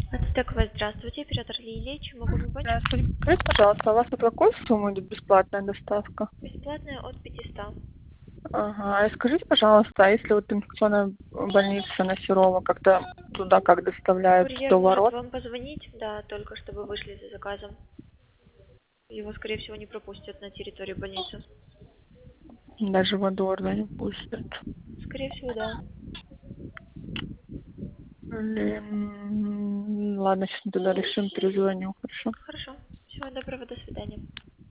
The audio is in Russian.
Ацтекова, здравствуйте, оператор Лилия, чем могу помочь? Здравствуйте. Скажите, пожалуйста, у вас от какой суммы идет бесплатная доставка? Бесплатная от 500. Ага. И скажите, пожалуйста, а если вот инфекционная больница на Серова, как-то туда как доставляют Курьер до может ворот? вам позвонить, да, только чтобы вышли за заказом. Его, скорее всего, не пропустят на территорию больницы. Даже во двор, да, не пустят. Скорее всего, да. Ладно, сейчас мы тогда решим, перезвоню, хорошо? Хорошо. Всего доброго, до свидания.